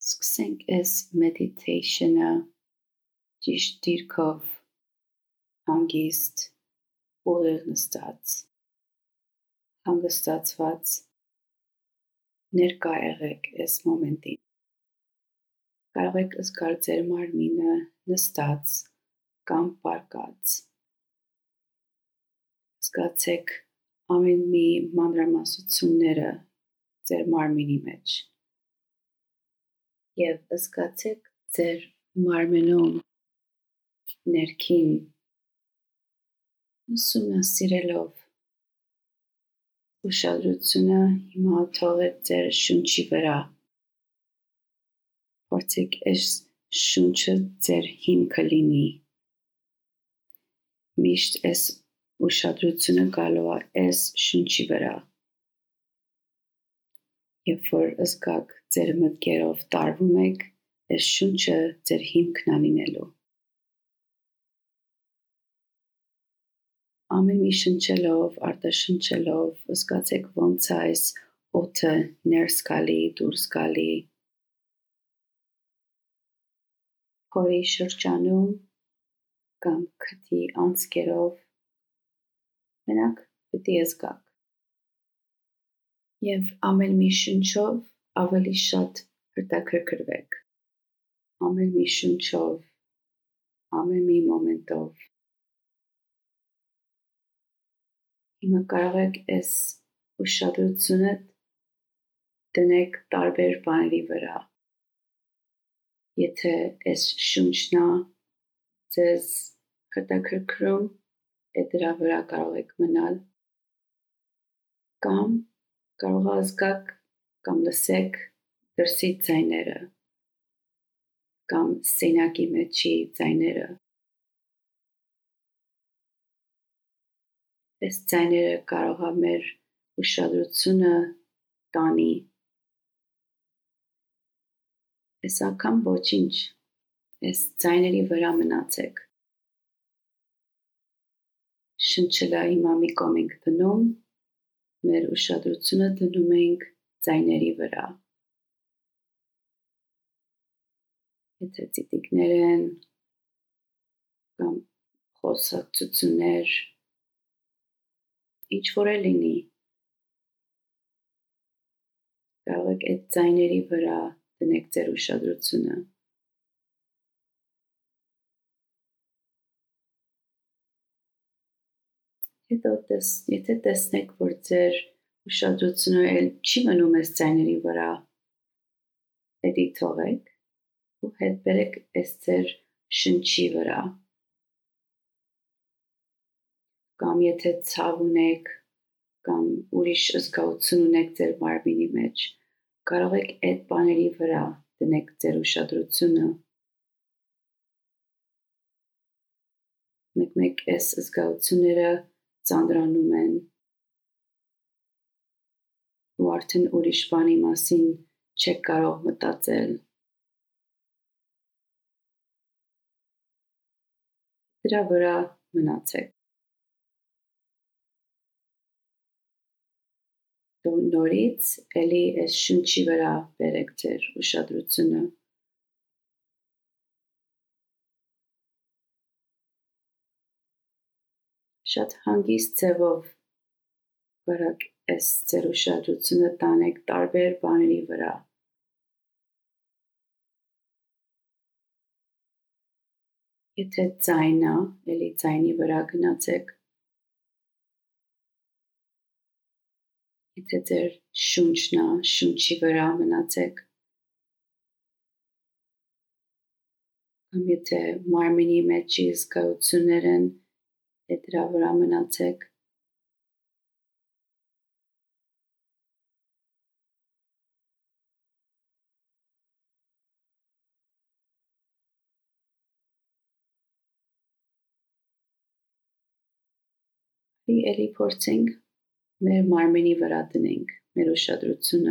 Սկսենք այս մեդիթեյշնը ճիշտ դիրքով, հանգիստ, ուղիղ նստած, հանգստացված ներկա եղեք այս մոմենտին։ Կարող եք զգալ ձեր մարմինը նստած կամ պառկած։ Զգացեք ամեն մի մանրամասնությունները ձեր մարմինի մեջ և զգացեք ձեր մարմնում ներքին ուսումնասիրելով ուշադրությունը հիմա թողեք ձեր շունչի վրա։ Փորձեք այս շունչը ձեր հիմքը լինի։ Միշտ այս ուշադրությունը գալու է այս շունչի վրա։ Երբ որ զգաք ձեր մտքերով տարվում եք, այս շունչը ձեր հիմքն է լինելու։ Ամեն մի շնչելով, արտաշնչելով, զգացեք ոնց է այս օդը ներս գալի, դուրս գալի։ Փորի շրջանում կամ քթի անցքերով մենակ պիտի զգաք։ Եվ ամեն մի շունչով ավելի շատ հետաքրքրվեք։ Ամեն մի շունչով, ամեն մի մոմենտով։ Հիմա կարող եք այս ուշադրությունը դնեք տարբեր բաների վրա։ Եթե այս շունչն է ձեզ հետաքրքրում, դրա վրա կարող եք մնալ, կամ կարող է զգաք կամ լսեք դրսի ձայները, կամ սենյակի մեջի ձայները։ Այս ձայները կարող է մեր ուշադրությունը տանի։ Այս անգամ ոչինչ, այս ձայների վրա մնացեք։ Շնչելա հիմա մի կողմ ենք դնում, մեր ուշադրությունը դնում ենք ձայների վրա։ Եթե ծիծիկներ են կամ խոսակցություններ, ինչ որ է լինի, կարող եք այդ ձայների վրա դնեք ձեր ուշադրությունը։ Հետո եթե տեսնեք, որ ձեր ուշադրությունը էլ չի մնում այս ձայների վրա, պետք է թողեք ու հետ բերեք այս ձեր շնչի վրա։ Կամ եթե ցավ ունեք, կամ ուրիշ զգացություն ունեք ձեր մարմինի մեջ, կարող եք այդ բաների վրա դնեք ձեր ուշադրությունը։ Մեկ-մեկ այս զգացությունները ծանրանում են ու արդեն ուրիշ բանի մասին չեք կարող մտածել։ Դրա վրա մնացեք։ Նորից էլի այս շունչի վրա բերեք ձեր ուշադրությունը։ Շատ հանգիստ ձևով կարող այս ձեր ուշադրությունը տանեք տարբեր բաների վրա։ Եթե ձայն է, էլի ձայնի վրա գնացեք։ Եթե ձեր շունչն է, շունչի վրա մնացեք։ Կամ եթե մարմինի մեջի զգացություններ են, դրա վրա մնացեք։ Էլի փորձենք մեր մարմինի վրա դնենք մեր ուշադրությունը։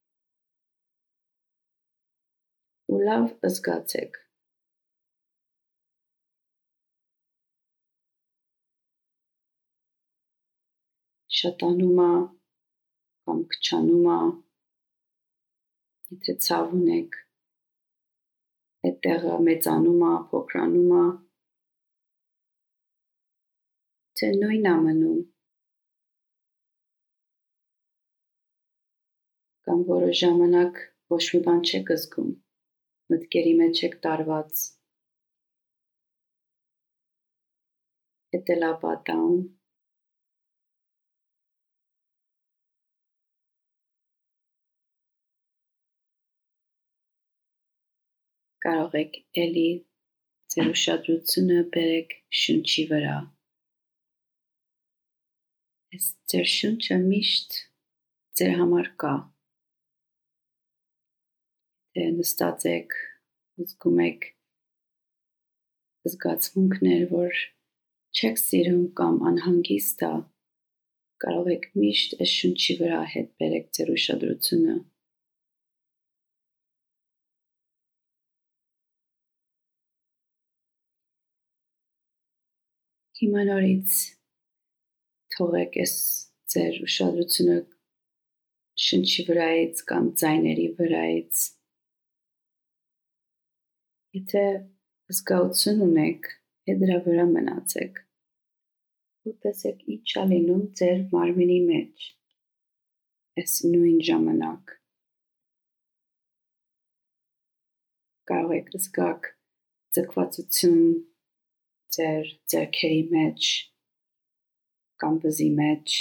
Ու լավ զգացեք։ Շատանում է կամ քչանում է, եթե ցավ ունեք, այդտեղը մեծանում է, փոքրանում է, թե նույնն է մնում, կամ որոշ ժամանակ ոչ մի բան չեք զգում, մտքերի մեջ եք տարված, էդ էլ է պատահում։ Կարող եք էլի ձեր ուշադրությունը բերեք շունչի վրա։ Այս ձեր շունչը միշտ ձեր համար կա։ Թե նստած եք, զգում եք զգացմունքներ, որ չեք սիրում կամ անհանգիստ ա, կարող եք միշտ այս շունչի վրա հետ բերեք ձեր ուշադրությունը։ Հիմա նորից թողեք այս ձեր ուշադրությունը շնչի վրայից կամ ձայների վրայից։ Եթե զգացություն ունեք, դրա վրա մնացեք ու տեսեք ինչ է լինում ձեր մարմինի մեջ այս նույն ժամանակ։ Կարող եք զգալ ձգվածություն ձեր ձեռքերի մեջ կամ վզի մեջ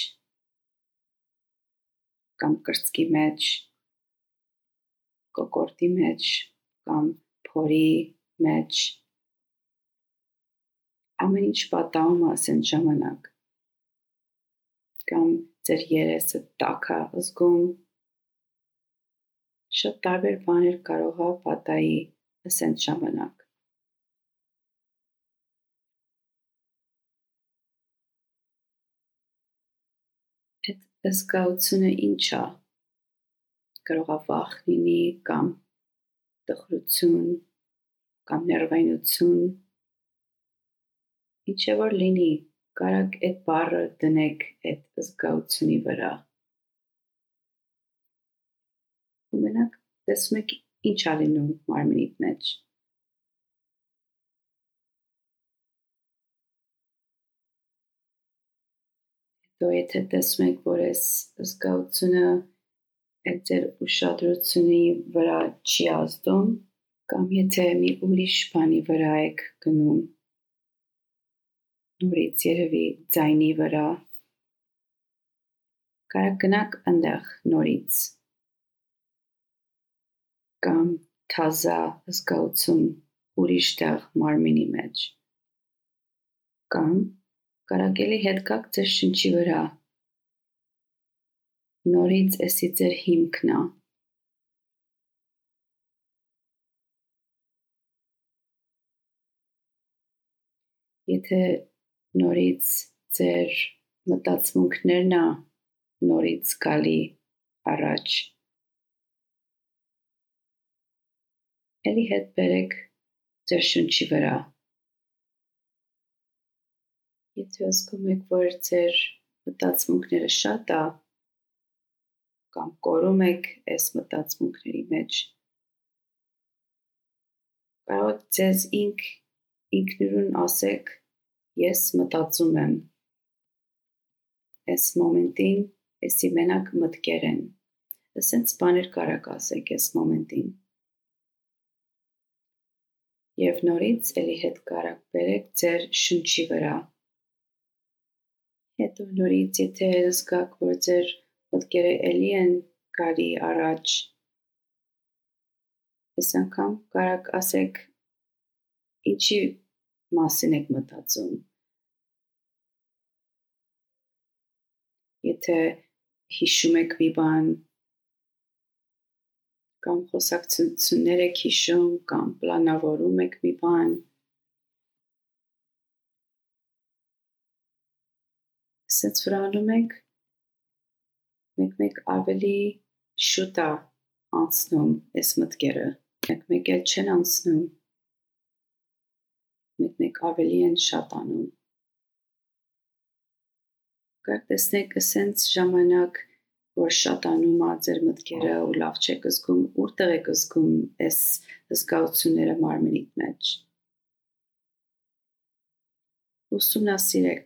կամ կրծքի մեջ, կոկորդի մեջ կամ փորի մեջ, ամեն ինչ պատահում է ասեն ժամանակ, կամ ձեր երեսը տաք է զգում, շատ տարբեր բաներ կարող է պատահի ասեն ժամանակ։ Այդ զգացությունը ինչ է, կարող է վախ լինի կամ տխրություն կամ ներվայնություն, ինչ որ լինի, կարաք այդ բառը դնեք այդ զգացությունի վրա։ Ու մենակ տեսնում եք ինչ է լինում մարմինիդ մեջ։ Հետո եթե տեսնում եք, որ այս զգացությունը այդ ձեր ուշադրությունի վրա չի ազդում, կամ եթե մի ուրիշ բանի վրա եք գնում, նորից երևի ձայնի վրա, կարաք գնաք այնտեղ նորից, կամ թազա զգացություն ուրիշ տեղ մարմինի մեջ, կամ կարաք էլի հետ գաք ձեր շնչի վրա, նորից էսի ձեր հիմքն է։ Եթե նորից ձեր մտածմունքներն է նորից գալի առաջ, էլի հետ բերեք ձեր շունչի վրա։ Եթե զգում եք, որ ձեր մտածմունքները շատ է, կամ կորում եք այս մտածմունքների մեջ, կարող եք ձեզ ինքնուրույն ասեք, ես մտածում եմ, այս մոմենտին էսի մենակ մտքեր են, ասենց բաներ կարաք ասեք այս մոմենտին։ Եվ նորից էլի հետ կարաք բերեք ձեր շունչի վրա։ Հետո նորից եթե զգաք, որ ձեր մտքերը էլի են գալի առաջ, այս անգամ կարաք ասեք ինչի մասին եք մտածում։ Եթե հիշում եք մի բան, կամ խոսակցություններ եք հիշում, կամ պլանավորում եք մի բան, ասենց որ անում եք, մեկ-մեկ ավելի շուտ է անցնում այս մտքերը, մեկ-մեկ էլ չեն անցնում, մեկ-մեկ ավելի են շատանում։ Կարաք տեսնեք ասենց ժամանակ որ շատանում ա ձեր մտքերը ու լավ չեք զգում, որտեղ եք զգում այս զգացությունները մարմնիդ մեջ։ Ուսումնասիրեք։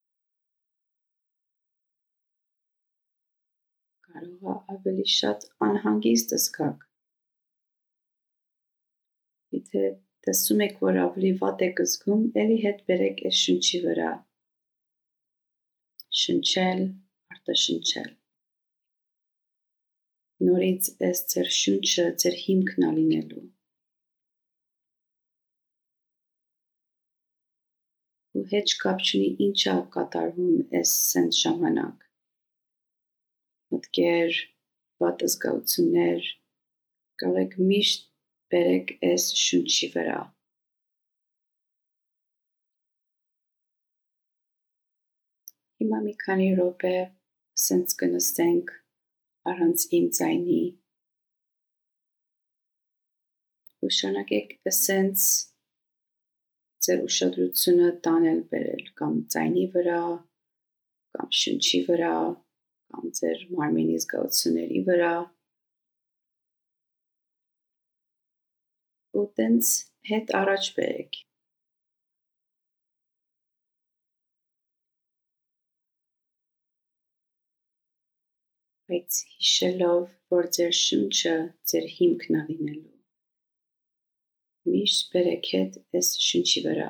Կարող է ավելի շատ անհանգիստ զգաք։ Եթե տեսում եք, որ ավելի վատ եք զգում, էլի հետ բերեք այս շունչի վրա։ Շնչել, արտաշնչել։ Նորից այս ձեր շունչը ձեր հիմքն է լինելու։ Ու հետ կապ չունի ինչ է կատարվում այս սենց ժամանակ։ Մտքեր, վատ զգացություններ, կարող եք միշտ բերեք այս շունչի վրա։ Հիմա մի քանի րոպե սենց կնստենք առանց իմ ձայնի։ Ու շարունակեք սենց ձեր ուշադրությունը տանել բերել կամ ձայնի վրա, կամ շունչի վրա, կամ ձեր մարմնի զգացությունների վրա։ Ու տենց հետ առաջ բերեք։ Բայց հիշելով, որ ձեր շունչը ձեր հիմքն է լինելու։ Միշտ բերեք հետ այս շունչի վրա։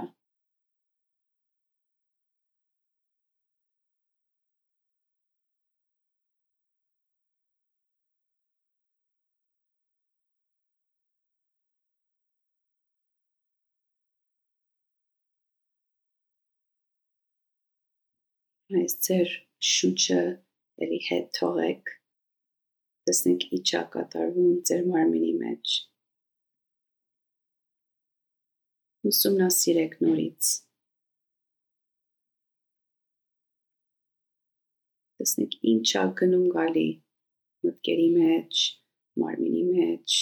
Այս ձեր շունչը էլի հետ թողեք, տեսնենք ինչ է կատարվում ձեր մարմնի մեջ։ Ուսումնասիրեք նորից։ Տեսնենք ինչ է գնում գալի մտքերի մեջ, մարմնի մեջ։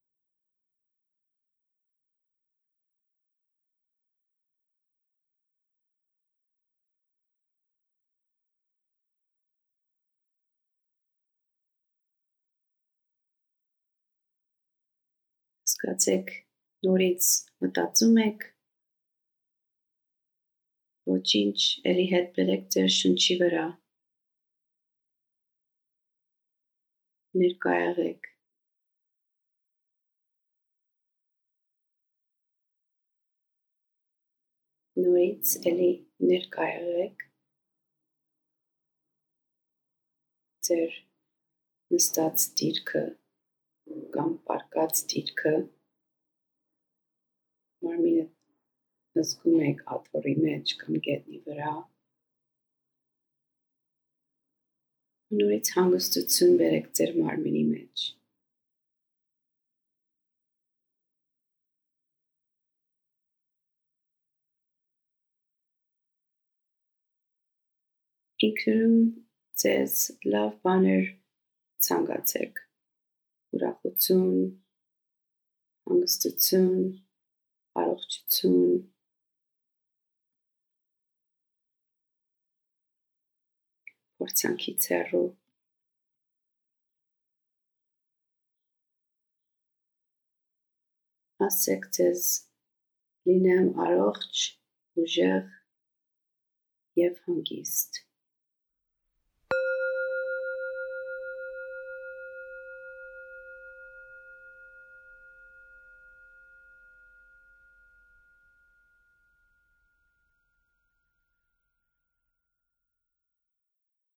Զգացեք նորից մտածում եք, ոչինչ, էլի հետ բերեք ձեր շունչի վրա։ Ներկա եղեք։ Նորից էլի ներկա եղեք ձեր նստած դիրքը կամ պառկած դիրքը, մարմինը զգում եք աթոռի մեջ կամ գետնի վրա։ Նորից հանգստություն բերեք ձեր մարմնի մեջ։ Ինքնուրույն ձեզ լավ բաներ ցանկացեք, ուրախություն, հանգստություն, առողջություն, փորձանքից հեռու։ Ասեք ձեզ լինեմ առողջ, ուժեղ և հանգիստ։